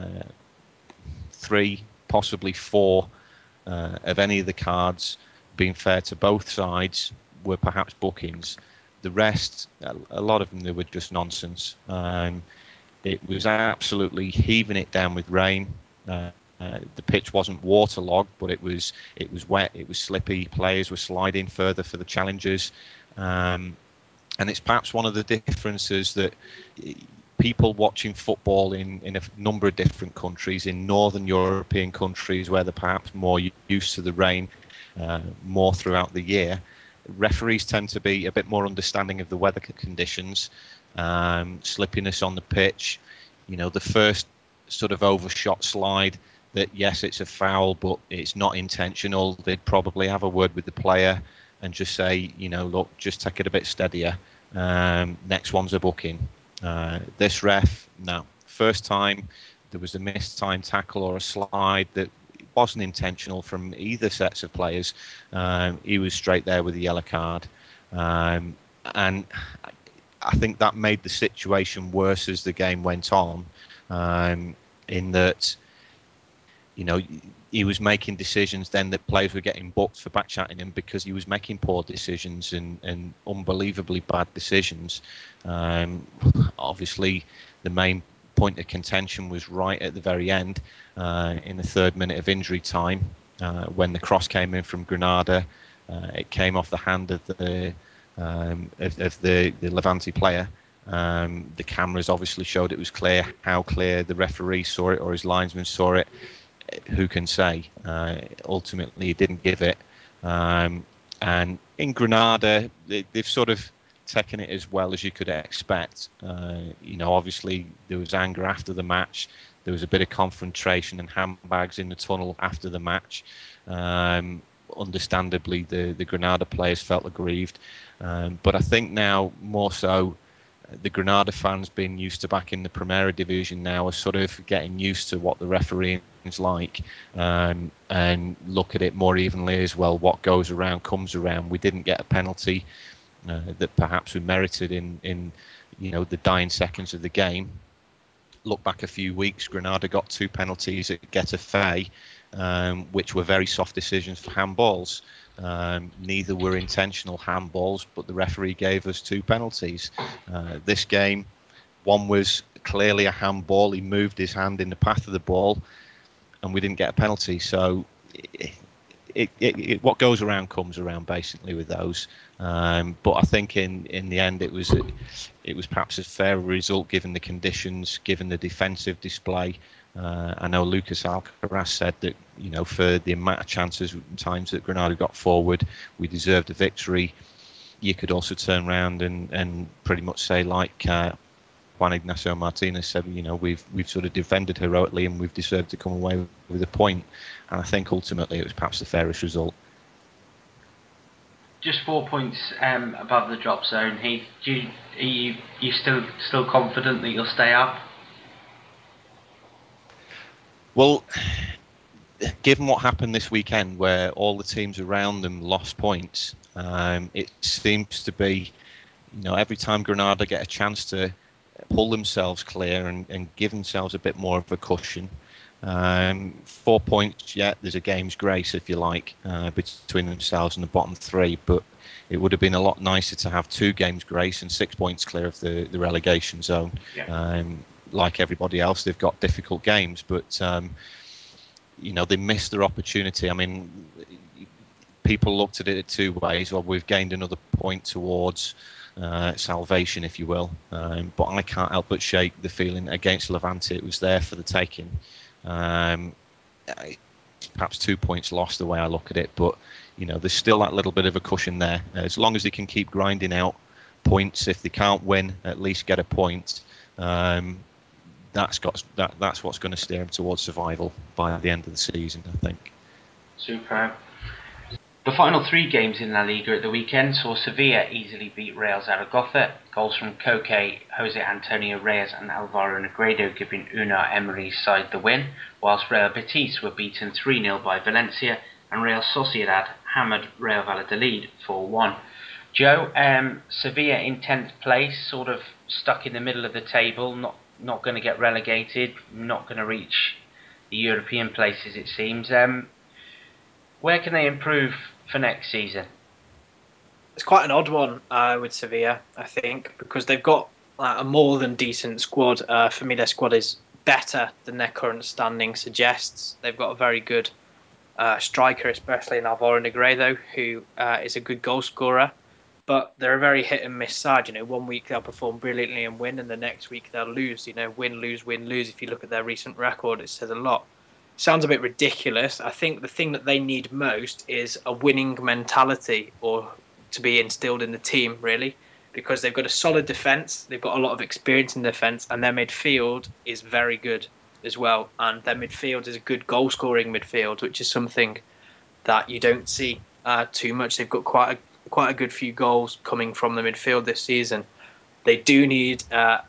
3, possibly 4 of any of the cards, being fair to both sides, were perhaps bookings. The rest, a lot of them, they were just nonsense. It was absolutely heaving it down with rain. The pitch wasn't waterlogged, but it was wet, it was slippy, players were sliding further for the challenges, and it's perhaps one of the differences that people watching football in a number of different countries, in northern European countries where they're perhaps more used to the rain more throughout the year, referees tend to be a bit more understanding of the weather conditions, slippiness on the pitch. The first sort of overshot slide that yes, it's a foul, but it's not intentional, they'd probably have a word with the player and just say, look, just take it a bit steadier. Next one's a booking. This ref, no. First time there was a missed time tackle or a slide that wasn't intentional from either sets of players. He was straight there with a yellow card. And I think that made the situation worse as the game went on, in that, he was making decisions then that players were getting booked for back-chatting him because he was making poor decisions and unbelievably bad decisions. Obviously, the main point of contention was right at the very end, in the 3rd minute of injury time, when the cross came in from Granada. It came off the hand of the Levante player. The cameras obviously showed it was clear. How clear the referee saw it or his linesman saw it, who can say? Ultimately, he didn't give it. And in Granada, they've sort of taken it as well as you could expect. Obviously, there was anger after the match. There was a bit of confrontation and handbags in the tunnel after the match. Understandably, the Granada players felt aggrieved. But I think now, more so, the Granada fans being used to back in the Primera Division now are sort of getting used to what the refereeing is like, and look at it more evenly as well. What goes around comes around. We didn't get a penalty that perhaps we merited in the dying seconds of the game. Look back a few weeks, Granada got 2 penalties at Getafe, which were very soft decisions for handballs. Neither were intentional handballs, but the referee gave us 2 penalties. This game, one was clearly a handball. He moved his hand in the path of the ball, and we didn't get a penalty. So what goes around comes around, basically, with those. But I think in the end, it was perhaps a fair result given the conditions, given the defensive display. I know Lucas Alcaraz said that, for the amount of chances and times that Granada got forward, we deserved a victory. You could also turn around and pretty much say, like Juan Ignacio Martinez said, we've sort of defended heroically and we've deserved to come away with a point. And I think ultimately it was perhaps the fairest result. Just 4 points above the drop zone. Heath, are you still confident that you'll stay up? Well, given what happened this weekend, where all the teams around them lost points, it seems to be, every time Granada get a chance to pull themselves clear and give themselves a bit more of a cushion. 4 points, yeah, there's a game's grace, if you like, between themselves and the bottom 3, but it would have been a lot nicer to have 2 games grace and 6 points clear of the relegation zone. Yeah. Like everybody else, they've got difficult games, but they missed their opportunity. I mean, people looked at it 2 ways. Well, we've gained another point towards salvation, if you will, but I can't help but shake the feeling against Levante. It was there for the taking. Perhaps 2 points lost the way I look at it, but there's still that little bit of a cushion there. As long as they can keep grinding out points, if they can't win, at least get a point. That's what's going to steer them towards survival by the end of the season, I think. Superb. The final 3 games in La Liga at the weekend saw Sevilla easily beat Real Zaragoza. Goals from Koke, Jose Antonio Reyes and Alvaro Negredo giving Unai Emery's side the win, whilst Real Betis were beaten 3-0 by Valencia and Real Sociedad hammered Real Valladolid 4-1. Joe, Sevilla in 10th place, sort of stuck in the middle of the table, not going to get relegated, not going to reach the European places, it seems. Where can they improve for next season? It's quite an odd one with Sevilla, I think, because they've got a more than decent squad. For me, their squad is better than their current standing suggests. They've got a very good striker, especially in Alvaro Negredo, who is a good goal scorer. But they're a very hit and miss side. 1 week they'll perform brilliantly and win, and the next week they'll lose. Win, lose, win, lose. If you look at their recent record, it says a lot. Sounds a bit ridiculous. I think the thing that they need most is a winning mentality, or to be instilled in the team, really, because they've got a solid defence. They've got a lot of experience in defence, and their midfield is very good. as well, and their midfield is a good goal-scoring midfield, which is something that you don't see too much. They've got quite a good few goals coming from the midfield this season. They do need,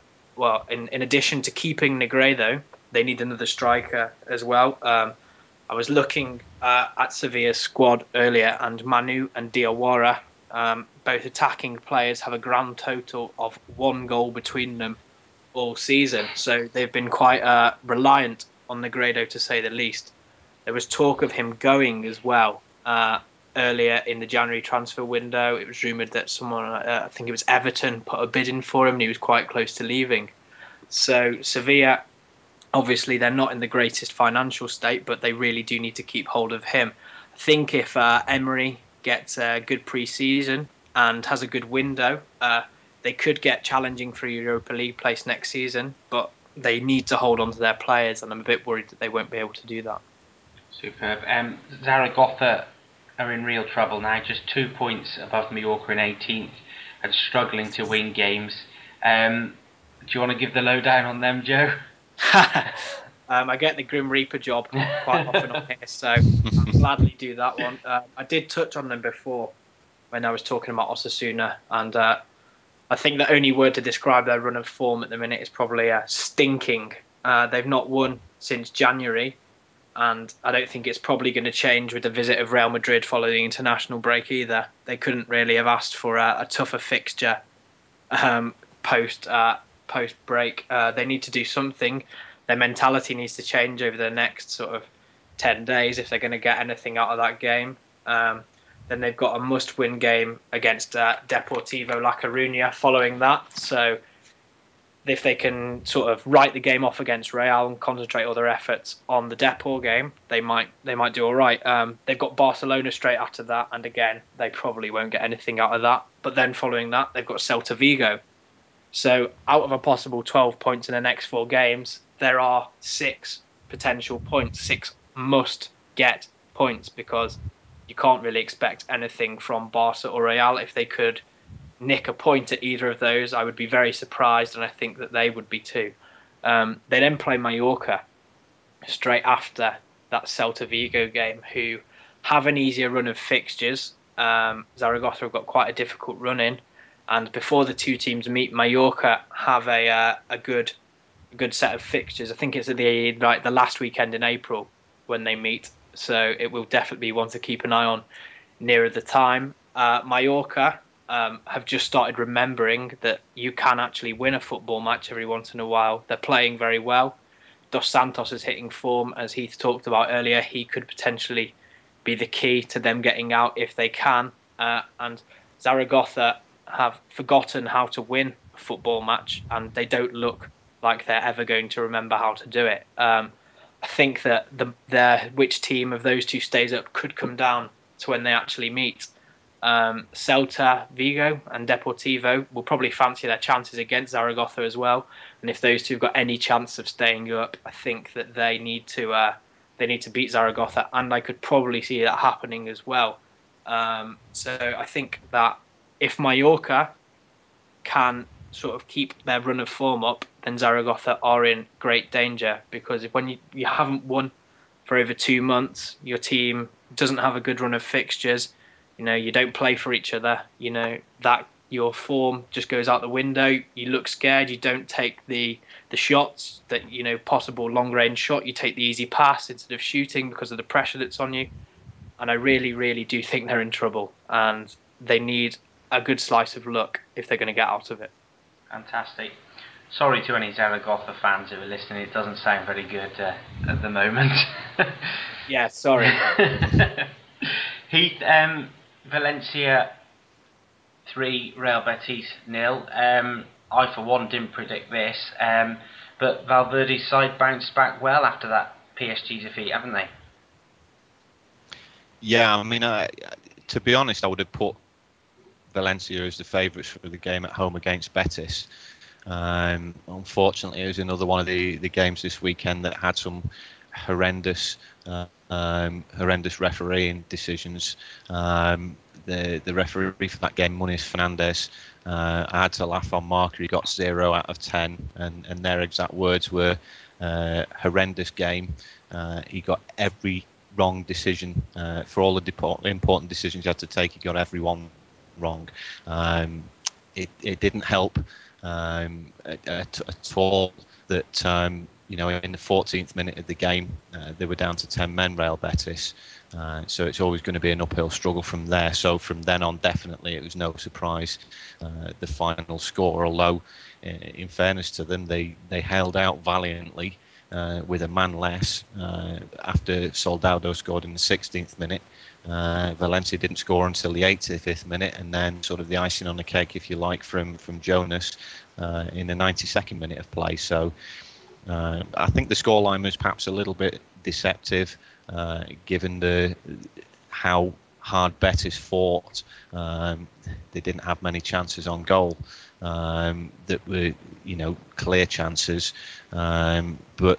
in addition to keeping Negredo, they need another striker as well. I was looking at Sevilla's squad earlier, and Manu and Diawara, both attacking players, have a grand total of 1 goal between them all season. So they've been quite reliant on Negredo, to say the least. There was talk of him going as well earlier in the January transfer window. It was rumoured that someone, I think it was Everton, put a bid in for him, and he was quite close to leaving. So Sevilla, obviously, they're not in the greatest financial state, but they really do need to keep hold of him. I think if Emery gets a good pre-season and has a good window, they could get challenging for a Europa League place next season, but they need to hold on to their players, and I'm a bit worried that they won't be able to do that. Superb. Zaragoza are in real trouble now, just 2 points above Mallorca in 18th and struggling to win games. Do you want to give the lowdown on them, Joe? I get the Grim Reaper job quite often on here, so I'll gladly do that one. I did touch on them before when I was talking about Osasuna, and I think the only word to describe their run of form at the minute is probably stinking. They've not won since January, and I don't think it's probably going to change with the visit of Real Madrid following the international break either. They couldn't really have asked for a tougher fixture post break. They need to do something. Their mentality needs to change over the next sort of 10 days if they're going to get anything out of that game. Then they've got a must-win game against Deportivo La Coruña following that. So if they can sort of write the game off against Real and concentrate all their efforts on the Depor game, they might do all right. They've got Barcelona straight after that, and again, they probably won't get anything out of that. But then following that, they've got Celta Vigo. So out of a possible 12 points in the next 4 games, there are 6 potential points, 6 must-get points, because you can't really expect anything from Barca or Real. If they could nick a point at either of those, I would be very surprised, and I think that they would be too. They then play Mallorca straight after that Celta Vigo game, who have an easier run of fixtures. Zaragoza have got quite a difficult run in, and before the two teams meet, Mallorca have a good set of fixtures. I think it's at the last weekend in April when they meet, so it will definitely be one to keep an eye on nearer the time. Mallorca have just started remembering that you can actually win a football match every once in a while. They're playing very well. Dos Santos is hitting form, as Heath talked about earlier. He could potentially be the key to them getting out if they can. And Zaragoza have forgotten how to win a football match, and they don't look like they're ever going to remember how to do it. I think that which team of those two stays up could come down to when they actually meet. Celta Vigo and Deportivo will probably fancy their chances against Zaragoza as well, and if those two have got any chance of staying up, I think that they need to beat Zaragoza, and I could probably see that happening as well. So I think that if Mallorca can sort of keep their run of form up, then Zaragoza are in great danger, because when you haven't won for over 2 months, your team doesn't have a good run of fixtures, you don't play for each other, that your form just goes out the window. You look scared. You don't take the shots that, possible long range shot. You take the easy pass instead of shooting because of the pressure that's on you. And I really, really do think they're in trouble, and they need a good slice of luck if they're going to get out of it. Fantastic. Sorry to any Zaragoza fans who are listening. It doesn't sound very good at the moment. Yeah, sorry. Heath, Valencia 3, Real Betis 0. I, for one, didn't predict this, but Valverde's side bounced back well after that PSG defeat, haven't they? Yeah, I mean, to be honest, I would have put Valencia as the favourites for the game at home against Betis. Unfortunately, it was another one of the games this weekend that had some horrendous refereeing decisions. The referee for that game, Muniz Fernandez, I had to laugh on Marker. He got 0 out of 10, and their exact words were, horrendous game. He got every wrong decision for all the important decisions you had to take. He got every one wrong. It didn't help at all that in the 14th minute of the game they were down to 10 men, Real Betis. So it's always going to be an uphill struggle from there. So from then on, definitely it was no surprise the final score. Although, in fairness to them, they held out valiantly with a man less after Soldado scored in the 16th minute. Valencia didn't score until the 85th minute, and then sort of the icing on the cake, if you like, from Jonas in the 92nd minute of play. So I think the scoreline was perhaps a little bit deceptive, given how hard Betis fought. They didn't have many chances on goal that were, clear chances. But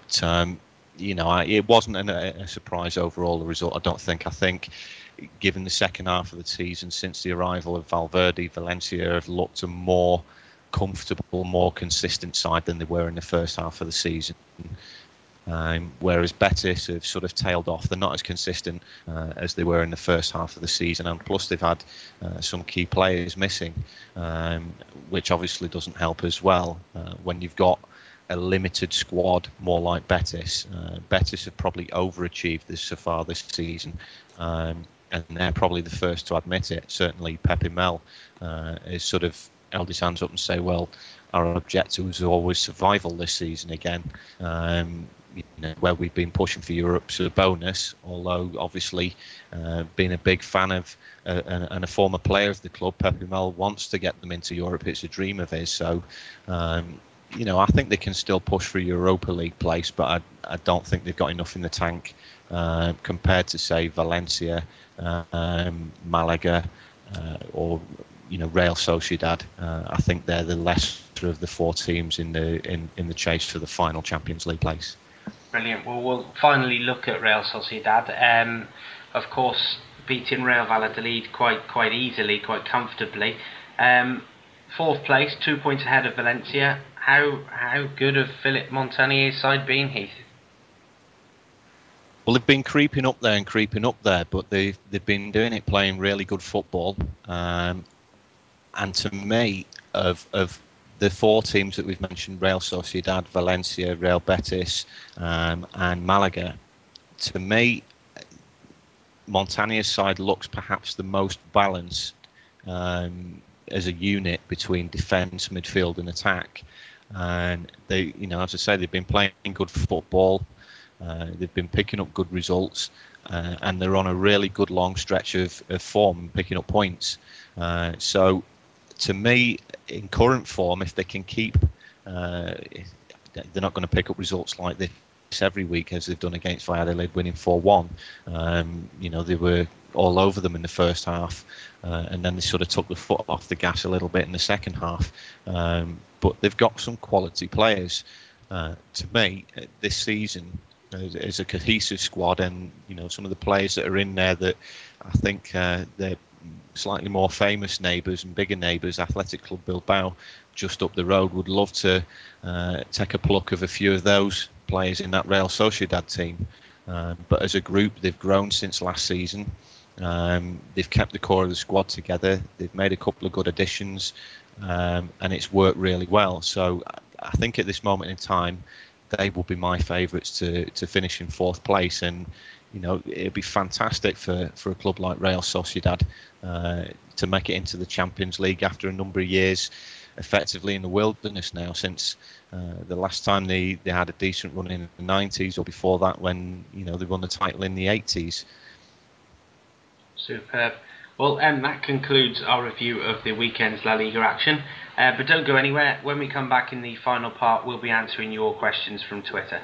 it wasn't a surprise overall, the result, I don't think. I think, given the second half of the season, since the arrival of Valverde, Valencia have looked a more comfortable, more consistent side than they were in the first half of the season. Whereas Betis have sort of tailed off. They're not as consistent as they were in the first half of the season, and plus they've had some key players missing, which obviously doesn't help as well when you've got a limited squad, more like Betis. Betis have probably overachieved so far this season, and they're probably the first to admit it. Certainly Pepe Mel is sort of held his hands up and say, well, our objective was always survival this season again. Where we've been pushing for Europe's a bonus, although obviously being a big fan of and a former player of the club, Pepe Mel wants to get them into Europe. It's a dream of his. So, I think they can still push for a Europa League place, but I don't think they've got enough in the tank compared to, say, Valencia, Malaga, or Real Sociedad. I think they're the lesser of the four teams in the chase for the final Champions League place. Brilliant. Well, we'll finally look at Real Sociedad. Of course, beating Real Valladolid quite easily, quite comfortably. Fourth place, 2 points ahead of Valencia. How good have Philippe Montanier's side been, Heath? Well, they've been creeping up there, but they've been doing it playing really good football. And to me, of the four teams that we've mentioned, Real Sociedad, Valencia, Real Betis, and Malaga, to me, Montanier's side looks perhaps the most balanced as a unit between defence, midfield, and attack. And they, as I say, they've been playing good football. They've been picking up good results, and they're on a really good long stretch of form, picking up points. So, to me, in current form, if they can keep, they're not going to pick up results like this every week as they've done against Valladolid, winning 4-1. They were all over them in the first half, and then they sort of took the foot off the gas a little bit in the second half. But they've got some quality players. To me, this season, as a cohesive squad, and some of the players that are in there that I think they're slightly more famous neighbours and bigger neighbours, Athletic Club Bilbao, just up the road, would love to take a pluck of a few of those players in that Real Sociedad team. But as a group, they've grown since last season. They've kept the core of the squad together. They've made a couple of good additions, and it's worked really well. So I think at this moment in time, they will be my favourites to finish in fourth place. And it'd be fantastic for a club like Real Sociedad to make it into the Champions League after a number of years effectively in the wilderness now, since the last time they had a decent run in the 90s, or before that when they won the title in the 80s. Superb. Well, that concludes our review of the weekend's La Liga action. But don't go anywhere. When we come back in the final part, we'll be answering your questions from Twitter.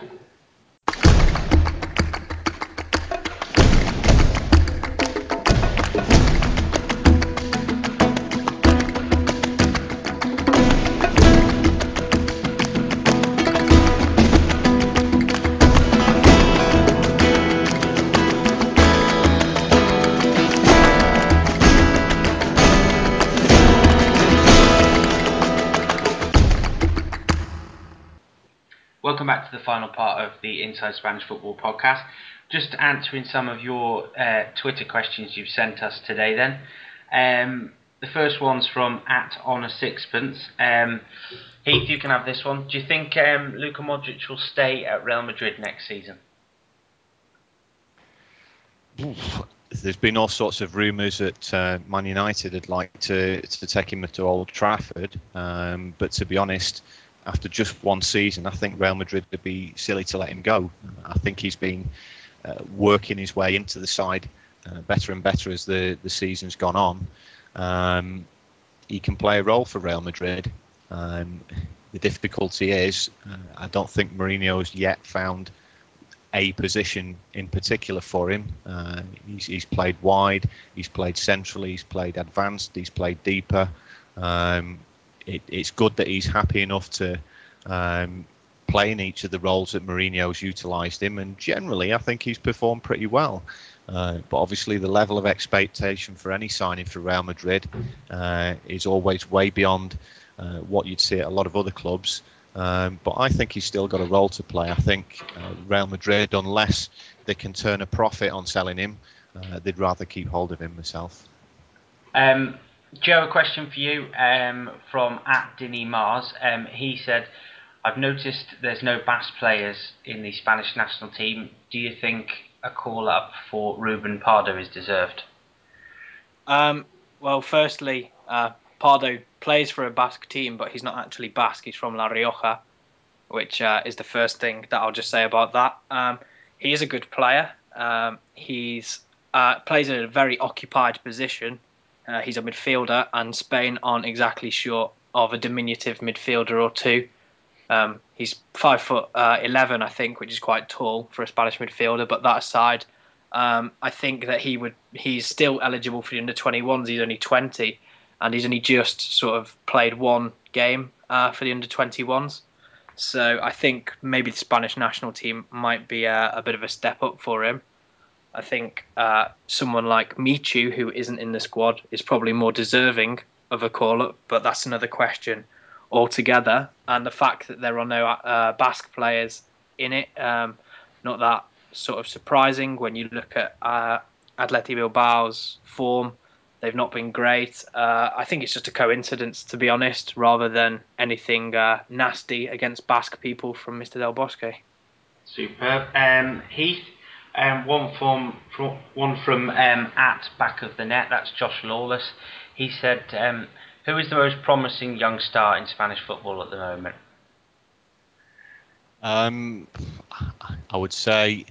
Welcome back to the final part of the Inside Spanish Football podcast. Just answering some of your Twitter questions you've sent us today then. The first one's from @on_a_sixpence. Heath, you can have this one. Do you think Luka Modric will stay at Real Madrid next season? There's been all sorts of rumours that Man United would like to take him to Old Trafford, but to be honest, after just one season, I think Real Madrid would be silly to let him go. I think he's been working his way into the side better and better as the season's gone on. He can play a role for Real Madrid. The difficulty is, I don't think Mourinho's yet found a position in particular for him. He's played wide, he's played centrally, he's played advanced, he's played deeper. It's good that he's happy enough to play in each of the roles that Mourinho's utilised him, and generally I think he's performed pretty well. But obviously the level of expectation for any signing for Real Madrid is always way beyond what you'd see at a lot of other clubs. But I think he's still got a role to play. I think Real Madrid, unless they can turn a profit on selling him, they'd rather keep hold of him myself. Joe, a question for you from @DinnyMars. He said, I've noticed there's no Basque players in the Spanish national team. Do you think a call-up for Ruben Pardo is deserved? Well, firstly, Pardo plays for a Basque team, but he's not actually Basque. He's from La Rioja, which is the first thing that I'll just say about that. He is a good player. He's plays in a very occupied position. He's a midfielder, and Spain aren't exactly short of a diminutive midfielder or two. He's 5'11", I think, which is quite tall for a Spanish midfielder. But that aside, I think that he's still eligible for the under-21s. He's only 20, and he's only just sort of played one game for the under-21s. So I think maybe the Spanish national team might be a bit of a step up for him. I think someone like Michu, who isn't in the squad, is probably more deserving of a call-up, but that's another question altogether. And the fact that there are no Basque players in it, not that sort of surprising when you look at Athletic Bilbao's form. They've not been great. I think it's just a coincidence, to be honest, rather than anything nasty against Basque people from Mr. Del Bosque. Superb. Heath, one from @backofthenet. That's Josh Lawless. He said, who is the most promising young star in Spanish football at the moment? I would say,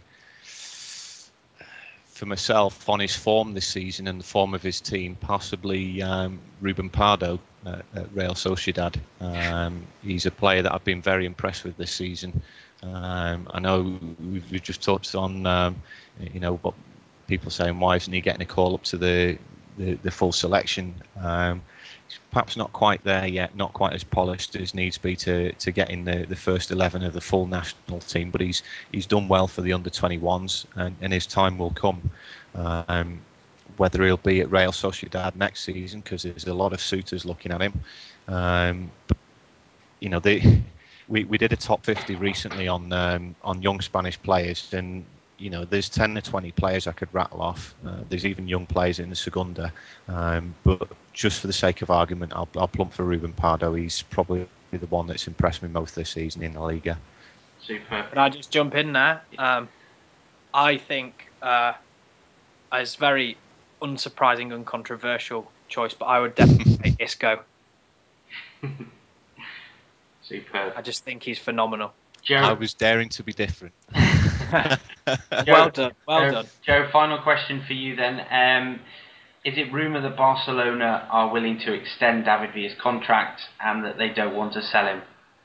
for myself, on his form this season and the form of his team, possibly Ruben Pardo at Real Sociedad. He's a player that I've been very impressed with this season. I know we've just touched on, what people saying, why isn't he getting a call up to the full selection? He's perhaps not quite there yet, not quite as polished as needs be to get in the first 11 of the full national team, but he's done well for the under-21s, and his time will come. Whether he'll be at Real Sociedad next season, because there's a lot of suitors looking at him. We did a top 50 recently on young Spanish players, and there's 10 to 20 players I could rattle off. There's even young players in the Segunda, but just for the sake of argument, I'll plump for Ruben Pardo. He's probably the one that's impressed me most this season in La Liga. Super. Can I just jump in there? I think it's very unsurprising and controversial choice, but I would definitely say Isco. Superb. I just think he's phenomenal. Joe, I was daring to be different. Well done. Well done. Joe, final question for you then. Is it rumour that Barcelona are willing to extend David Villa's contract and that they don't want to sell him?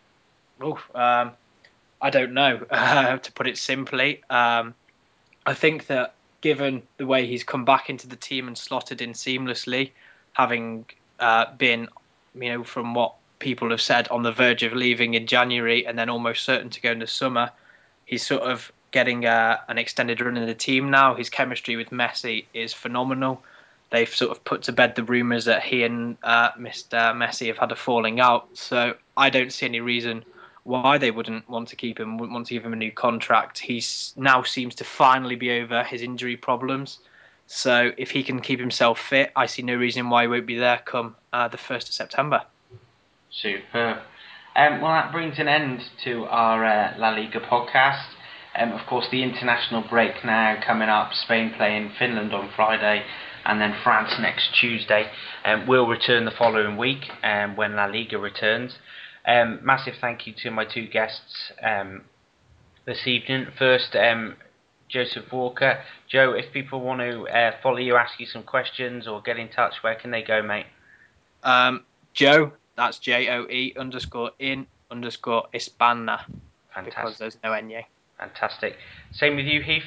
I don't know, to put it simply. I think that given the way he's come back into the team and slotted in seamlessly, having been, from what people have said, on the verge of leaving in January and then almost certain to go in the summer, he's sort of getting an extended run in the team now. His chemistry with Messi is phenomenal. They've sort of put to bed the rumours that he and Mr. Messi have had a falling out. So I don't see any reason why they wouldn't want to keep him, wouldn't want to give him a new contract. He now seems to finally be over his injury problems. So if he can keep himself fit, I see no reason why he won't be there come the 1st of September. Superb. Well, that brings an end to our La Liga podcast. Of course, the international break now coming up. Spain playing Finland on Friday, and then France next Tuesday. We'll return the following week when La Liga returns. Massive thank you to my two guests this evening. First, Joseph Walker. Joe, if people want to follow you, ask you some questions, or get in touch, where can they go, mate? Joe, that's JOE_in_Hispana. Fantastic. Because there's no NA. Fantastic. Same with you, Heath?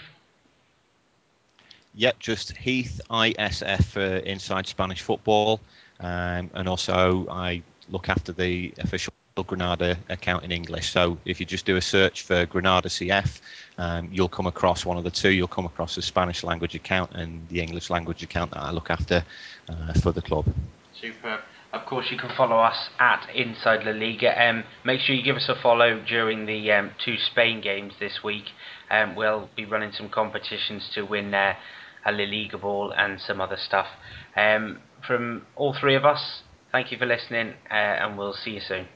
Yep, just Heath ISF for Inside Spanish Football. And also I look after the official Granada account in English. So if you just do a search for Granada CF, you'll come across one of the two. You'll come across the Spanish language account and the English language account that I look after for the club. Superb. Of course, you can follow us at Inside La Liga. Make sure you give us a follow during the 2 Spain games this week. We'll be running some competitions to win a La Liga ball and some other stuff. From all three of us, thank you for listening, and we'll see you soon.